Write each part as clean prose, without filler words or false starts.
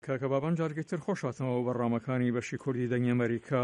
کاکە بابان جارێکتر خۆشاتەوە بەڕامەکانی بەشی کوردی دەنگی ئەمریکا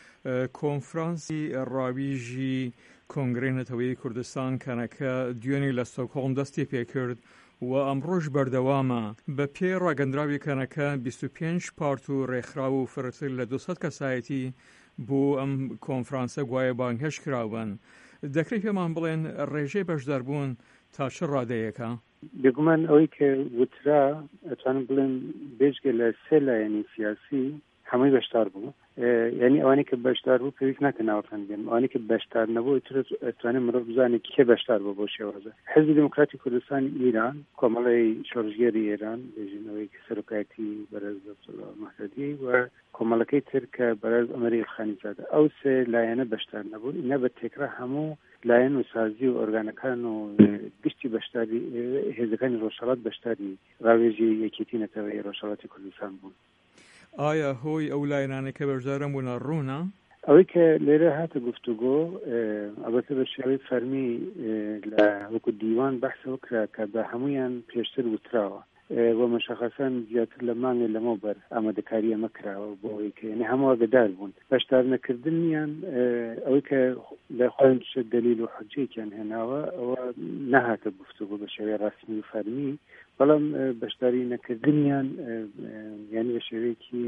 کۆنفرانسی ڕاویژی کۆنگرەی نەتەوەیی کوردستان کەنەکە دوێنێ لە ستۆکهۆڵم دەستی پێکرد و ئەمڕۆژ بەردەوامە. بە پێی ڕاگەندراوی کەنەکە 25 پارت و ڕێکخراو و فرتر لە 200 کەسایەتی بۆ ئەم کۆنفرانسە گوایە بانگهێش کراون. دەکرێت پێمان بڵێن ڕێژەی بەشداربوون تا چ ڕادەیەکە؟ بێگومان ئەوەی کە وترا ئەتوانم بڵێن بێژگە لە سێ لایەنی سیاسی هەمووی بەشدار بوو. یعنی ئەوانەی کە بەشدار بوو پێویست ناکە ناوەڕەن بێن، ئەوانەی کە بەشدار نەبوو ئەتوانێت مرۆڤ بزانێت کێ بەشدار بوو بۆ شێوازە. حزبی دموکراتی کوردستانی ئیران، کۆمەڵی شۆڕژگێری ئێران بێژینەوەی کە سەرۆکایەتی بەرەز عەبدوڵڵا مەهدەدی و کۆمەڵەکەی تر کە بەرەز ئەمەری خانیزادە، ئەو سێ لایەنە بەشدار نەبوون. ئینە بە تێکرا هەموو لایەن و سازی و ئۆرگانەکان و گشتی بەشداری هێزەکانی ڕۆژهەڵات بەشداری ڕاوێژی یەکێتی نەتەوەیی ڕۆژهەڵاتی کوردستان بوون. ئایا هۆی ئەو لایەنانە کە بەشدارن بوون ڕوونە؟ ئەوەی کە لێرە هاتە گفتوگۆ ئەبەتە بە شێوەی فەرمی لە وەکو دیوان بەحسەوە کرا کە بە هەمویان پێشتر وتراوە و مشخصان زیاتر لە مانگێ لەمەوبەر ئامادەکاری ئەمە کراوە بۆ ئەوەی کە یعنی هەموو ئاگادار بوون. بەشدار نەکردنیان ئەوەی کە لە خۆیان دلیل و حجەیەکیان هێناوە ئەوە نەهاتە گفتوگۆ بە شێوەی ڕسمی و فەرمی، بەڵام بەشداری نەکردنیان یعنی بە شێوەیەکی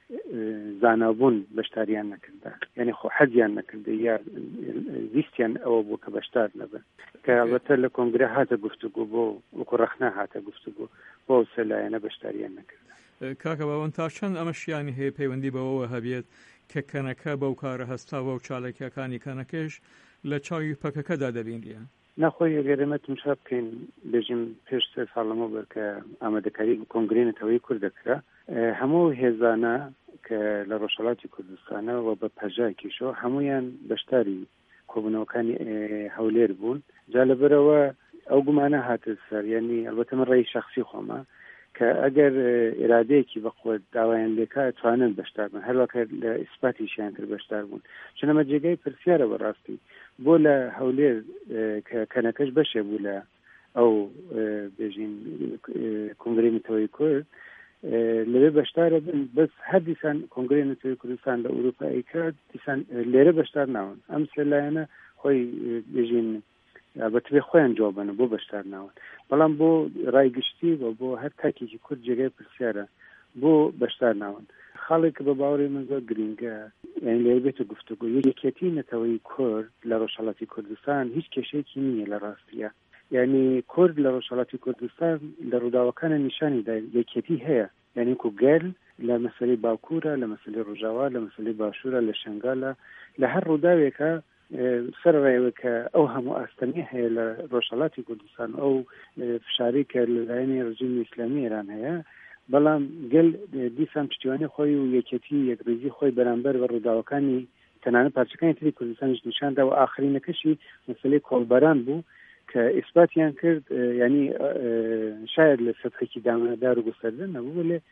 زانابوون بەشداریان نەکردا، یعنی خۆ حەزیان نەکرده یا ویستیان ئەوە بوو کە بەشدار نەبن، کە ئەڵبەتە لە کۆنگرە هاتە گفتوگۆ بۆ وەکو ڕەخنا هاتە گفتوگۆ بۆ ئەو سێ لایەنە بەشداریان نەکردا. کاکە باوەن تا چەند ئەمەشیانی هەیە پەیوەندی بەوەوە هەبێت کە کەنەکە بەو کارە هەستاوە و چالاکیەکانی کەنەکەش لە چاوی پەکەکەدا دەبینیە؟ نەخۆی ئەگەرێمە تمشا بکەین بێژین پێش سێ ساڵەمە بەر کە ئامادەکاری کۆنگرەی نەتەوەیی کورد دەکرا، هەموو هێزانە کە لە ڕۆژهەڵاتی کوردستانە و بە پەژایکیشەوە هەمویان بەشداری کۆبوونەوەکانی هەولێر بوون. جا لەبەرەوە ئەو گومانە هاتە سەر، یعنی ئەلبەتە من ڕێی شەخسی خۆمە کە ئەگەر ئێرادەیەکی بەخۆ داوایان لێکا ئەتوانن بەشدار بن، هەروەکە لە ئیسپاتیشیان کرد بەشدار بوون. چونەمە جێگەی پرسیارە بەڕاستی بۆ لە هەولێر کە کەنەکەش بەشێ بوو لە ئەو بێژین کۆنگرەی نەتەوەیی کورد لەوێ بەشدارە بن، بەس هەر دیسان کۆنگرەی نەتەوەیی کوردستان لە ئەوروپای کرد دیسان لێرە بەشدار ناون. ئەم سێ لایەنە خۆی بێژین بەتبێ خۆیان جوابنە بۆ بەشدار ناون، بەڵام بۆ ڕایگشتی و بۆ هەر تاکێکی کورد جێگای پرسیارە بۆ بەشدار ناون. خاڵێک بە باوەڕی من زۆر گرنگە، یعنی لێرە بێتە گفتوگۆ یەکێتی نەتەوەیی کورد لە ڕۆژهەڵاتی کوردستان هیچ کێشەیەکی نییە لە ڕاستیە. یعنی کورد لە ڕۆژهەڵاتی کوردستان لە ڕووداوەکانە نیشانیدا یەکێتی هەیە، یعنی کو گەل لە مەسەلەی باکوورە، لە مەسەلەی ڕۆژاوا، لە مەسەلەی باشوورە، لە شەنگالە، لە هەر ڕووداوێکە سەرڕێوە کە ئەو هەموو ئاستەمی هەیە لە ڕۆژهەڵاتی کوردستان، ئەو فشاری کە لە لایەنی ڕژیمی ئیسلامی ئێران هەیە، بەڵام گەل دیسان پشتیوانی خۆی و یەکێتی یەکڕێزی خۆی بەرامبەر بە ڕووداوەکانی تەنانەت پارچەکانی تری کوردستانیش نیشاندا و ئاخرینەکەشی مەسەلەی کۆڵبەران بوو کە ئیسپاتیان کرد، ینی شاید لە سەتحێکی دامەدار و گستەردە نەبوو، لێ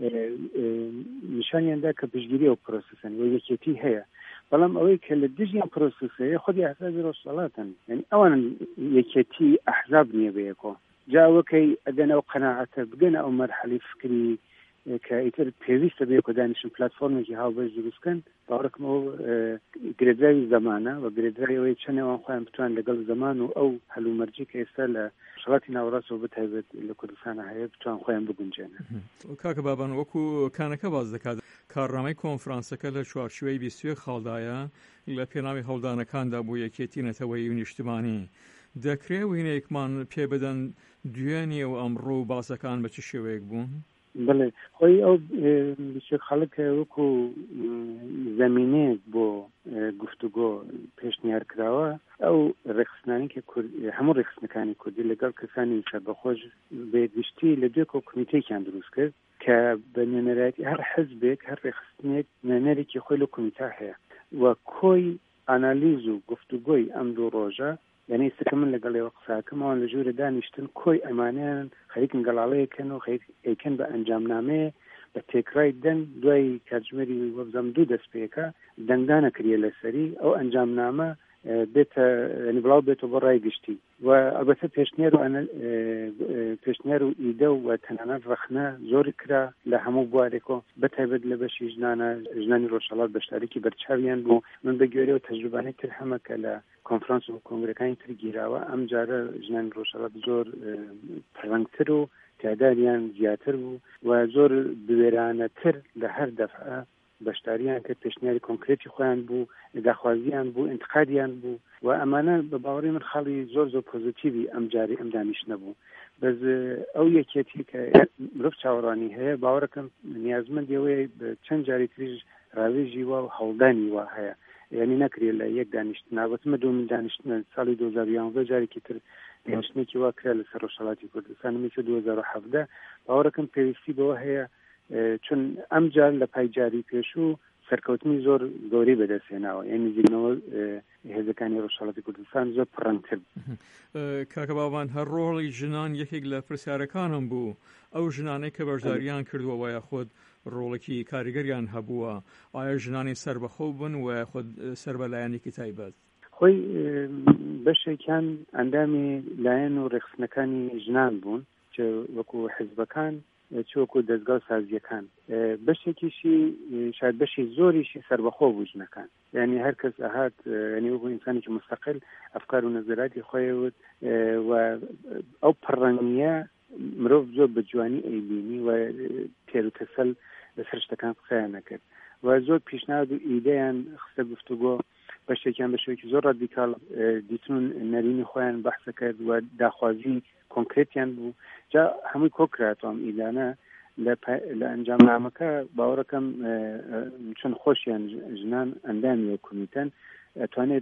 نیشانیاندا کە پشتگیری ئەو پرۆسەسن و یەکێتی هەیە، بەڵام ئەوەی کە لە دژیان پرۆسەسەیە خودی ئەحزابی ڕۆژهەڵاتن، یعنی ئەوان یەکێتی ئەحزاب نییە بەیەکۆ. جاوەکەی ئەگەن ئەو قەناعەتە بگەن ئەو مەرحەلەی فکری کە ئیتر پێویستە بێ کە دانیشتن پلاتفۆرمێکی هاوبەش دروستکەن، باوەڕکم ئەو گرێدراوی زەمانە و گرێدراوی چەندێوان خۆیان بتوان لەگەڵ زەمان و ئەو هەلومەرجی کە ئێستا لە شڵاتی ناوەڕاستەوە بتایبێت لە کوردستانە هەیە بتوان خۆیان بگونجێنن. کاکە بابان وەکو کانەکە باز دەکات کارڕامەی کۆنفرانسەکە لە چوارچوەی 20 خاڵدایە لە پێناوی هەڵدانەکاندا بۆ یەکێتی نەتەوەیی و نیشتیمانی. دەکرێت وینەیەکمان پێ بدەن دوێنێ و ئەمڕۆ و باسەکان بە چ شێوەیەک بوون؟ بڵێ خۆی ئەو خەڵک وەکو زەمینەیەک بۆ گفتوگۆ پێشنیار کراوە، ئەو ڕێخستنانی کە هەموو ڕێخستنەکانی کوردی لەگەڵ کەسانی سەربەخۆش بێگشتی لە دوێ کۆمیتەیەکیان دروست کرد کە بە نوێنەرایەتی هەر حزبێک هەر ڕێخستنێک نوێنەرێکی خۆی لە کۆمیتا هەیە و کۆی ئانالیز و گفتوگۆی ئەم دوو ڕۆژە، یعنی ئێستا من لەگەڵێەوە قساکەمەوە لە ژوورە دانیشتن کۆی ئەمانیان خەریکن گەڵاڵەیەکەن و خەریکن بە ئەنجامنامەیە بە تێکرای دەنگ دوای کاتژمێری وەبزەم 2 دەست پێکە دەنگدانە کریە لەسەری ئەو ئەنجامنامە بێتە ینی بڵاو بێتەوە بۆ ڕای گشتی و ئەلبەتە پێشنیار و ئیدە و تەنانەت ڕەخنە زۆری کرا لە هەموو بوارێکەوە بەتایبەت لە بەشی ژنانی ڕۆژهەڵات بەشداریکی بەرچاویان بوو. من بە گوێرەوە تەجروبانەی تر هەمەکە لە کۆنفرانس و کۆنگرەکانی تر گیراوە ئەم جارە ژنانی ڕۆژهەڵات زۆر پەڕەنگتر و تعدادیان زیاتر بوو و زۆر بوێرانەتر لە هەر دەفعە بەشداریان کرد، پێشنیاری کۆنکرێتی خۆیان بوو، داخوازیان بوو، انتقادیان بوو و ئەمانە بە باوەڕی من خاڵی زۆر پۆزیتیوی ئەم جاری ئەم دانیشتنە بوو. بەس ئەو یەکێتی کە مرۆڤ چاوەڕوانی هەیە باوەڕەکەم نیازمەندیەوەی بە چەند جاری تریش ڕاوێژی وە و هەوڵدانی وا هەیە، یعنی نەکرێت لە یەک دانیشتنا بەتمە دومین دانیشتنە ساڵی 2011 جارێکی تر دانیشتنێکی وا کرا لەسەر ڕۆژهەڵاتی کوردستان مێکی 2017 باوەڕەکەم پێویستی بەوە هەیە چون ئەم جار لە پایجاری پێشوو سەرکەوتنی زۆر گەورەی بەدەستهێناوە، یعنی زیگنەوە هێزەکانی ڕۆژهەڵاتی کوردستان زۆر پڕەنگتر. کاکە باوان هەر ڕۆڵی ژنان یەکێک لە پرسیارەکانم بوو. ئەو ژنانەی کە بەشداریان کردووە و یاخود ڕۆڵێکی کاریگەریان هەبووە، ئایا ژنانی سەربەخۆ بن و یاخود سەربەلایەنێکی تایبەت؟ خۆی بەشێکیان ئەندامی لایەن و ڕێخستنەکانی ژنان بوون چ وەکو حیزبەکان چۆکو دەستگا سازیەکان، بەشێکیشی شاید بەشی زۆریشی سەربەخۆ بوو ژنەکان، یعنی هەر کەس ئەهات ینی وەکو ئینسانێکی مستەقل ئەفکار و نەزەراتی خۆیەوت و ئەو پڕەنگیە مرۆڤ زۆر بە جوانی ئەیبینی و تێر و تەسەل لەسەر شتەکان قسەیان نەکرد و زۆر پیشنهاد و ئیدەیان خستە گفتوگۆ، بەشێکیان بەشێکی زۆر ڕادیکاڵ دیتون نەرینی خۆیان بەحسە کرد و داخوازی کۆنکرێتیان بوو. جا هەمووی کۆکراتەوە ئیدانە لە ئەنجامنامەکە باوەڕەکەم چۆن خۆشیان ژنان ئەندامی کومیتەن ئەتوانێت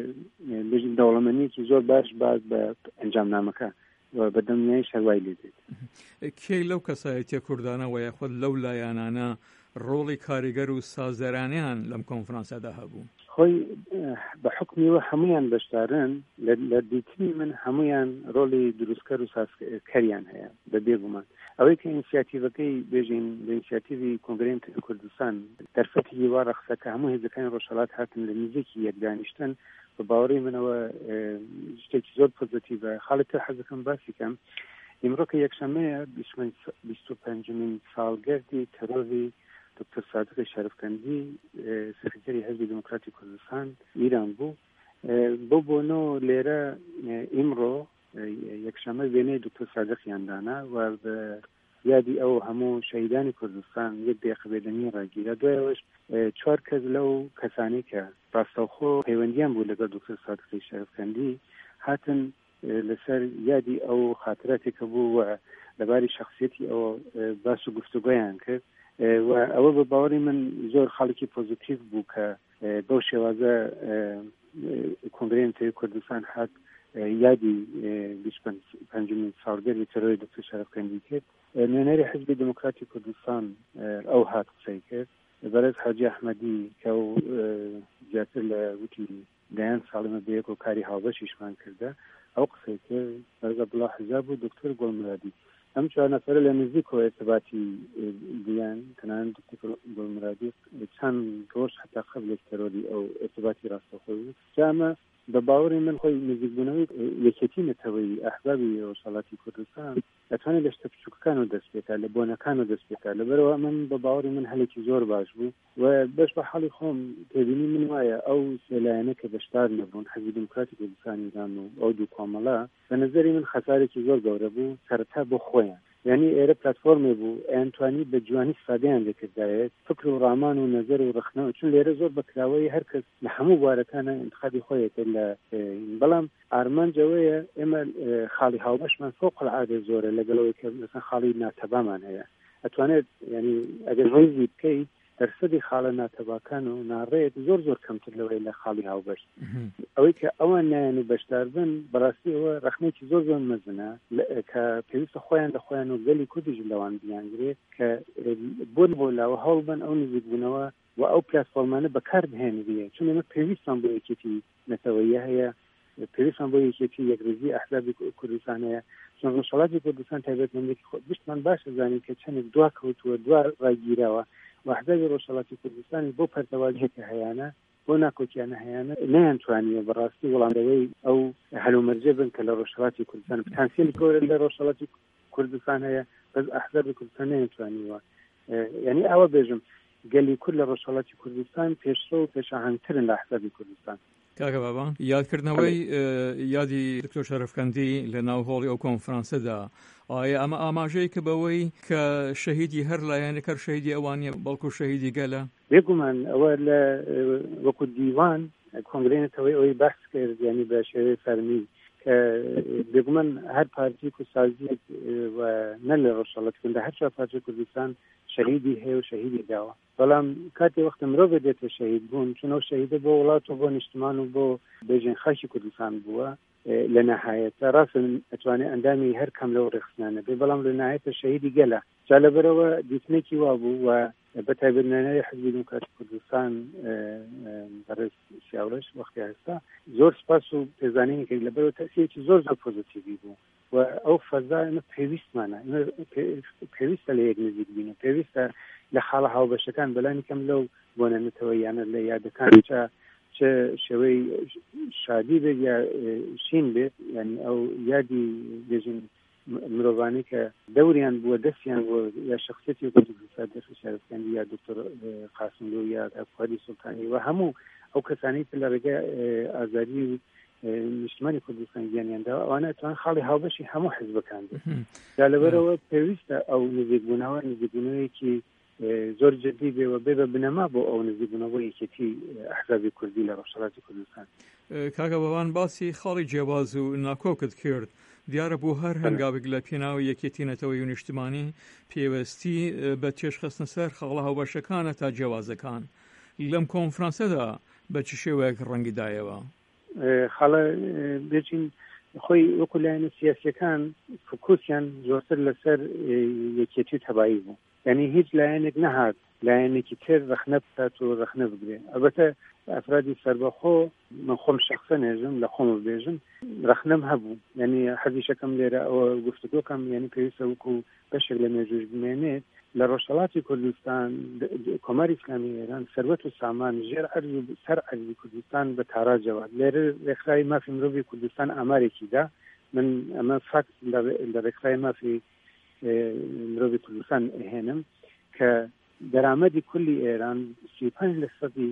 بژین دەوڵەمەندیەکی زۆر باش باز بە ئەنجامنامەکە و بە دڵنیایی شەروای لێ دێت. کێ لەو کەسایەتیە کوردانە و یاخود لەو لایەنانە ڕۆڵی کاریگەر و سازدەرانیان لەم کۆنفرانسەدا هەبوو؟ خۆی بە حکمیەوە هەمویان بەشدارن، لە دیتنی من هەمویان ڕۆڵی دروستکەر و سازکەریان هەیە بە بێگومان. ئەوەی کە ئینسیاتیڤەکەی بێژین بە ئینسیاتیڤی کۆنگرەی کوردستان دەرفەتی وا ڕەخسە کە هەموو هێزەکانی ڕۆژهەڵات هاتن لە نزیکی یەکدانیشتن، بە باوەڕی منەوە شتێکی زۆر پۆزیتیڤە. خاڵی تر حەزەکەم باسی کەم ئیمڕۆ کە یەکشەمەیە 25مین ساڵگەردی تەرۆری دکتۆر سادق شەرفکەندی سەکرتەری حیزبی دموکراتی کوردستان ئیران بوو. بۆ بۆنەوە لێرە ئیمڕۆ یەکشەمە وێنەی دکتۆر سادقیاندانا و بە یادی ئەو هەموو شەهیدانی کوردستان یەک دێقەبێدەنی ڕاگیرا. دوایەوەش 4 کەس لەو کەسانی کە ڕاستەوخۆ پەیوەندیان بوو لەگەڵ دکتۆر سادقی شەرفکەندی هاتن لەسەر یادی ئەو خاطراتێکە بوو و لەباری شخصیەتی ئەوە باس و گفتوگۆیان کرد و ئەوە بە باوەڕی من زۆر خاڵێکی پۆزیتیڤ بوو کە بەو شێوازە کۆنگرەی کوردستان هات یادی 25مین ساڵگەری تەرۆری دکتۆر شەرفکەندی کرد. نوێنەری حیزبی دموکراتی کوردستان ئەو هات قسەی کرد، بەرز حاجی ئەحمەدی کە زیاتر لە وتی دایان ساڵمە بەیەک و کاری هاوبەشیشمان کردە ئەو قسەی کرد، بەرز عەبدوڵڵا حزاب و دکتۆر گوڵمرادی. ئەم 4 نەفەرە لە نزیکەوە ارتباطی دیان تەنانەت دکتۆر گوڵمرادی چەند ڕۆژ حتا قبل تەرۆری ئەو ارتباطی ڕاستەوخۆی بوو. جامە بە باوەڕی من خۆی نزیکبوونەوەی یەکێتی نەتەوەی ئەحبابی ڕۆژهەڵاتی کوردستان ئەتوانێت لە شتە بچووکەکان و دەست پێکات، لە بۆنەکان و دەست پێکات. لەبەرەوە من بە باوەڕی من هەلێکی زۆر باش بوو و بەش بە حاڵی خۆم تێبینی من وایە ئەو سێلایەنە کە بەشدار نەبوون حیزبی دموکراتی کوردستان ئیران و ئەو دوو کۆمەڵە بە نەزەری من خەسارێکی زۆر گەورە بوو سەرەتا بۆ خۆیان. یعنی ئێرە پلتفۆرمێ بوو ئەیانتوانی بە جوانی سادەیان لێکردایەت فکر و ڕامان و نەزەر و ڕخنەوە، چون لێرە زۆر بەکراوەی هەر کەس لە هەموو بوارەکانە انتخابی خۆیەکە لە بەڵام ئارمانجەوەیە ئێمە خاڵی هاوبەشمان فوق العادە زۆرە لەگەڵەوەی کە مثلا خاڵی ناتەبامان هەیە. ئەتوانێت یعنی ئەگەر ڕێزی بکەیت دەرسەدی خاڵە ناتەباکان و ناڕێت زۆر کەمتر لەوەی لە خاڵی هاوبەش. ئەوەی کە ئەوان نایەن و بەشدار بن بەڕاستی ئەوە ڕەخنێکی زۆر مەزنە کە پێویستە خۆیان لە خۆیان و گەلی کوردیش لەوان بیانگرێت کە بۆ لاوە هەوڵ بن ئەو نزیکبوونەوە و ئەو پلتفۆرمانە بەکار بهێنرێت، چون ئێمە پێویستمان بۆ یەکێتی نەتەوەیە هەیە، پێویستمان بۆ یەکێتی یەکڕێزی ئەحزابی کوردستان هەیە. چون ڕۆژهەڵاتی کوردستان تایبەتمەندێکی بشتمان باشە زانین کە چەندێک دوا کەوتووە دوا ڕاگیراوە و ئەحزابی ڕۆژهەڵاتی کوردستانی بۆ پەرتەوازیەکە هەیانە بۆ ناکۆکیانە هەیەە نەیانتوانیە بەڕاستی وەڵامدەوەی ئەو هەلومەرجە بن کە لە ڕۆژهەڵاتی کوردستان پتانسیێلی گەورە لە ڕۆژهەڵاتی کوردستان هەیە بەس ئەحزابی کوردستان نەیانتوانیوە یعنی ئەوە بێژم گەلی کورد لە ڕۆژهەڵاتی کوردستان پێشڕە و پێشەهانگترن لە ئەحزابی کوردستان. کاکە بابا یادکردنەوەی یادی دکتۆر شەرەفکەندی لە ناوهۆڵی ئەو کۆنفرانسەدا ئایا ئەمە ئاماژەیە کە بەوەی کە شەهیدی هەر لایەنێک هەر شەهیدی ئەوانیە بەڵکو شەهیدی گەلە بێگومان ئەوە لە وەکو دیوان کۆنگرێنێتەوەی ئەوەی بەحث کرد یعنی بە شێوەی فەرمی کە بێگومان هەر پارتی کوردسازی و نە لە ڕۆژهەڵاتیکردندا هەر چوار پارتی کوردستان شەهیدی هەیە و شەهیدی داوە بەڵام کاتی وەختە مرۆڤ دێتە شەهید بوون چون ئەو شەهیدە بۆ وڵات و بۆ نیشتمان و بۆ بێژین خاکی کوردستان بووە لە نەهایەتە ڕاستن ئەتوانێت ئەندامی هەر کەم لەو ڕێخستانە بێ بەڵام لە نهایەتە شەهیدی گەلە جا لەبەرەوە دیتنێکی وا بوو و بەتایبەتمەندی حزبی دموکراتی کوردستان بەڕێز سیاوڕێژ وەختی هەستا زۆر سپاس و پێزانینی لەبەرەوە تەسیرێکی زۆر پۆزیتیڤی بوو و ئەو فەزا ئێمە پێویستمانە پێویستە لە یەک نزیک بین و پێویستە لە خاڵە هاوبەشەکان بەلانی کەم لەو بۆنەنێتەوە یانە لە یادەکان چه شێوەی شادی بێت یا شین بێت یعنی ئەو یادی بێژین مرۆڤانی کە دەوریان بووە دەستیان بووە یا شخصیەتی کوردستان شەرەفکەندی یا دکتۆر قاسملو یا فوادی سوڵتانی و هەموو ئەو کەسانی کە لە ڕێگای ئازادی و نیشتمانی کوردستان گیانیاندا ئەوانە ئەتوان خاڵی هاوبەشی هەموو حیزبەکان بێت جا لەبەرەوە پێویستە ئەو نزیکبوونەوەیەکی زۆر جدی بێوە بێ بە بنەما بۆ ئەو نزیکبوونەوە یەکێتی ئەحزابی کوردی لە ڕۆژهەڵاتی کوردستان. کاکە بابان باسی خاڵی جیاواز و ناکۆکت کرد دیارە بۆ هەر هەنگاوێک لە پێناوی یەکێتی نەتەوەی و نیشتمانی پێوەستی بە چێژخستنە سەر خاڵە هاوبەشەکانە تا جیاوازەکان لەم کۆنفرانسەدا بە چ شێوەیەک ڕەنگی دایەوە خاڵە بێچین خۆی وەکو لایەنە سیاسیەکان فکوسیان زۆرتر لەسەر یەکێتی و تەبایی بوو یعنی هیچ لایەنێک نەهات لایەنێکی تر ڕەخنە بکات و ڕەخنە بگرێ ئەلبەتە ئەفرادی سەربەخۆ من خۆم شەخسە نێژم لە خۆم بێژم ڕەخنەم هەبوو یعنی حەزیشەکەم لێرە ئەوە گفتوگۆکەم یعنی پێویستە وەکو بەشێک لە مێژوش بمێنێت لە ڕۆژهەڵاتی کوردستان کۆماری ئیسلامی ئێران سەروەت و سامان ژێر عەرز و سەر عەرزی کوردستان بە تاراجەوە لێرە ڕێکخراوی مافی مرۆڤی کوردستان ئامارێکی دا من ئەمە فاکت لە ڕێکخراوی مافی مرۆڤی کوردستان هێنم کە دەرامەدی کولی ئێران 35%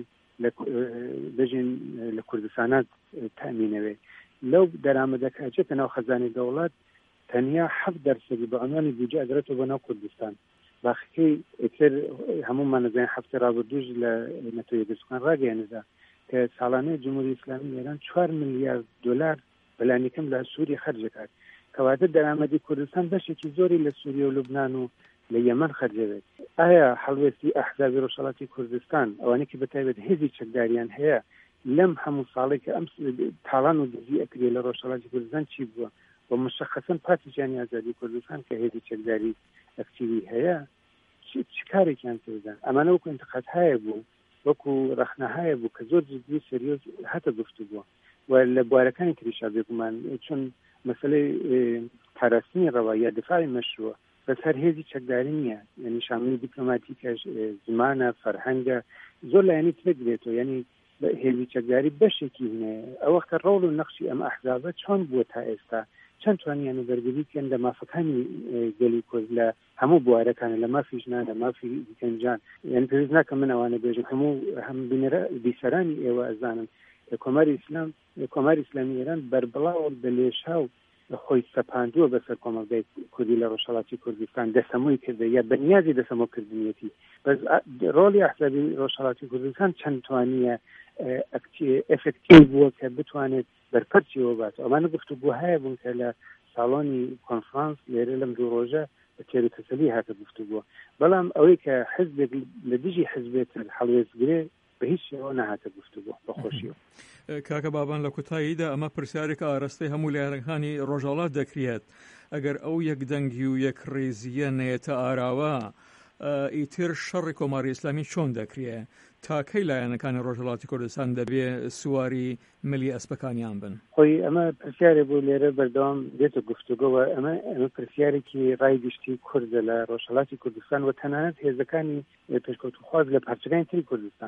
بژین لە کوردستانات تامینەوێت لەو دەرامەدەکە ئەچێتە ناو خەزانەی دەوڵەت تەنیا 7% بە عنوانی بودجە ئەدرێتەوە بۆ ناو کوردستان باقیەکەی ئیتر هەموومان نەزانین هەفتەی ڕابردووش لە نەتەوەی دەستوخان ڕاگەیاندەدا کە ساڵانەی جمهوری ئیسلامی ئێران 4 ملیارد دلار بەلانیکەم لە سووریە خەرجەکات کەواتە دەرامەدی کوردستان بەشێکی زۆری لە سووریە و لوبنان و لە یەمەن خەرجەوێت ئایا هەڵوێستی ئەحزابی ڕۆژهەڵاتی کوردستان ئەوانەی کە بەتایبەت هێزی چەکداریان هەیە لەم هەموو ساڵێک کە ئەم تاڵان و دزی ئەکرێ لە ڕۆژهەڵاتی کوردستان چی بووە بۆ مشخصەن پارتیجانی ئازادی کوردستان کە هێزی چەکداری ئەکتیوی هەیە چ کارێکیان کردن ئەمانە وەکو انتقادهایە بوو وەکو ڕەخنەهایە بوو کە زۆر جدی سەریۆز هەتە گفتوگووە و لە بوارەکانی تریشا بێگومان چون مەسەلەی پاراستنی ڕەوایە دفاعی مەشروع بەس هەر هێزی چەکداری نییە یعنی شاملی دیپلۆماتیکەش زمانە فەرهەنگە زۆر لایەنی ترێتەوە یعنی هێزی چەکداری بەشێکی هەیە ئەو وەختە ڕۆڵ و نەخشی ئەم ئەحزابە چۆن بووە تا ئێستا چەند توانیان بەرگری بکەن لە مافەکانی گەلی کورد لە هەموو بوارەکانە لە مافی ژنان لە مافی گەنجان یعنی پێویست ناکەم من ئەوانە بێژم هەموو هەم بیسەرانی ئێوە ئەزانن کۆماری ئیسلامی ئێران بەربڵاو بە لێشاو خۆی سەپاندووە بەسەر کۆمەلگای کوردی لە ڕۆژهەڵاتی کوردستان دەسەمۆی کردە یا بەنیازی دەسەمۆکردنیەتی بەس ڕۆڵی ئەحزابی ڕۆژهەڵاتی کوردستان چەند توانیە ئەفێکتیو بووە کە بتوانێت بەرپەرچیەوە بات ئەمانە گفتوگۆ هەیە بوون کە لە ساڵۆنی کۆنفرانس لێرە لەم دوو ڕۆژە بە تێروتەسەلی هاتە گفتوگۆ بەڵام ئەوەی کە حزبێک لە دژی حزبێت هەڵوێزگرێ بە هیچ شێوە نەهاتە گفتوگۆ بەخۆشیەوە. کاکە بابان لە کوتاییدا ئەمە پرسیارێک ئاراستەی هەموو لایەنەکانی ڕۆژهەڵات دەکرێت ئەگەر ئەو یەکدەنگی و یەکڕێزیە نەیەتە ئاراوە ئیتر شەڕی کۆماری ئیسلامی چۆن دەکرێت تاکەی لایەنەکانی ڕۆژهەڵاتی کوردستان دەبێ سواری ملی ئەسپەکانیان بن خۆی ئەمە پرسیارێ بوو لێرە بەردەوام دێتە گفتوگۆوە ئەمە پرسیارێکی ڕای گشتی کوردە لە ڕۆژهەڵاتی کوردستان و تەنانەت هێزەکانی پێشکەوتوخواز لە پارچەکانی تری کوردستان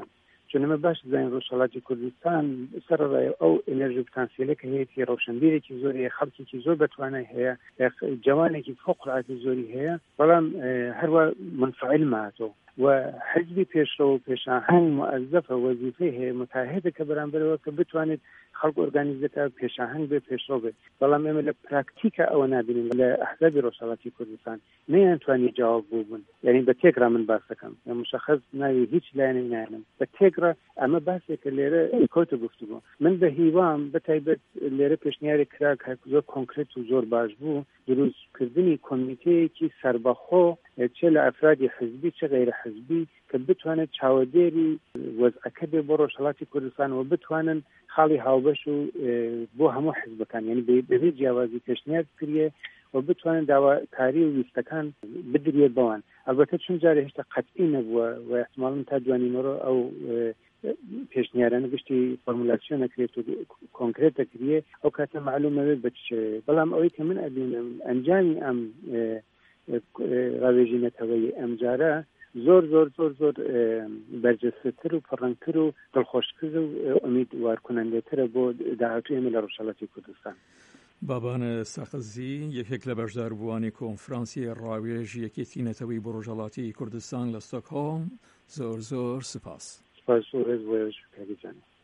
چونمە باش زین ڕۆژهەڵاتی کوردستان سەرڕای ئەو ئێنەرژی پتانسیلێکە هەیەی ڕەوشنبیرێکی زۆری خەڵکێکی زۆر بەتوانای هەیە جوانێکی فوق‌العادەی زۆری هەیە بەڵام هەروە منفعل ماتۆ و حزبی پێشڕە و پێشاهنگ موظفە وەزیفەی هەیە متاهدە کە بەرامبەرەوە کە بتوانێت خەڵک ئۆرگانیزەکە پێشاهنگ بێ پێشڕۆ بێت بەڵام ئێمە لە پراکتیکە ئەوە نابینین لە ئەحزابی ڕۆژهەڵاتی کوردستان نەیانتوانی جواب بوون یعنی بە تێکرا من باس دەکەم مشخص ناوی هیچ لایەنێک نایەنم بە تێکرا ئەمە باسێکە لێرە کۆتە گفتوگۆ من بە هیوام بەتایبەت لێرە پێشنیاری کرا کە زۆر کۆنکرێت و زۆر باش بوو دروستکردنی کۆمیتەیەکی سەربەخۆ چه لە ئەفرادی حزبی چه غیرە حزبی کە بتوانێت چاوەدێری وەزعەکە بێ بۆ ڕۆژهەڵاتی کوردستان و بتوانن خاڵی هاوبەش و بۆ هەموو حزبەکان یعنی بەبێ جیاوازی پێشنیار کردێ و بتوانن داواکاری و ویستەکان بدرێت بەوان ئەلبەتە چون جارێ هێشتا قەتعی نەبووە و احتمالاً تا دوانینەوە ئەو پێشنیارانە گشتی فۆرمولاسیۆن نەکرێت و کۆنکرێت دەکرێت ئەو کاتە معلومە بێت بە چ بەڵام ئەوەی کە من ئەبینم ئەنجامی ئەم ڕاوێژینەتەوەی ئەم جارە زۆر بەرجەستەتر و پەڕەنگتر و دڵخۆشکرد و ئومیدوارکونەندەترە بۆ داهاتوو ئێمە لە ڕۆژهەڵاتی کوردستان. بابانە سەقزی یەکێک لە بەشداربووانی کۆنفرانسی ڕاوێژ یەکێتی نەتەوەی بۆ ڕۆژهەڵاتی کوردستان لە ستۆکهۆلم زۆر سپاس. سپاس و ڕێز بۆ ئێوەش کاریجان.